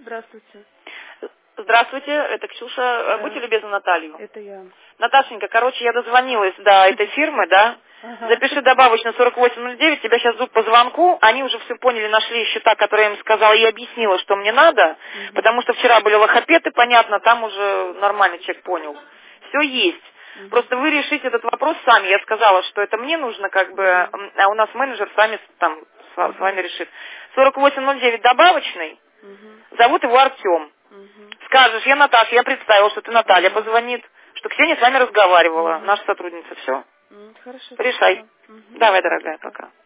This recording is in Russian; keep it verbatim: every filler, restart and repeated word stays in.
Здравствуйте. Здравствуйте, это Ксюша. Да. Будьте любезны, Наталью. Это я. Наташенька, короче, я дозвонилась до этой фирмы, да? Ага. Запиши добавочно сорок восемь ноль девять, тебя сейчас ждут по звонку. Они уже все поняли, нашли счета, которые я им сказала, и объяснила, что мне надо. Мгм. Потому что вчера были лохопеты, понятно, там уже нормальный человек понял. Все есть. Мгм. Просто вы решите этот вопрос сами. Я сказала, что это мне нужно, как бы, Мгм. а у нас менеджер сами там с ва- с Мгм. вами решит. сорок восемь ноль девять добавочный. Мгм. Зовут его Артем. Мгм. Скажешь, я Наташа, я представила, что ты Наталья, Мгм. позвонит, что Ксения с вами разговаривала, Мгм. наша сотрудница, все. М, Хорошо, Решай. спасибо. Мгм. Давай, Да, дорогая, пока. пока.